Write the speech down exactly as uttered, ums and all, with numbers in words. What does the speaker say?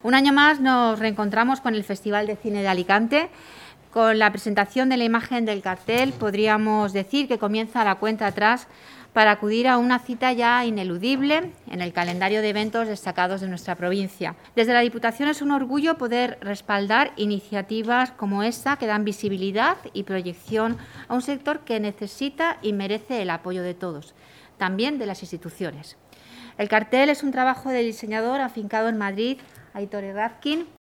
Un año más nos reencontramos con el Festival de Cine de Alicante. Con la presentación de la imagen del cartel podríamos decir que comienza la cuenta atrás para acudir a una cita ya ineludible en el calendario de eventos destacados de nuestra provincia. Desde la Diputación es un orgullo poder respaldar iniciativas como esta que dan visibilidad y proyección a un sector que necesita y merece el apoyo de todos, también de las instituciones. El cartel es un trabajo del diseñador afincado en Madrid, Aitor Errazkin,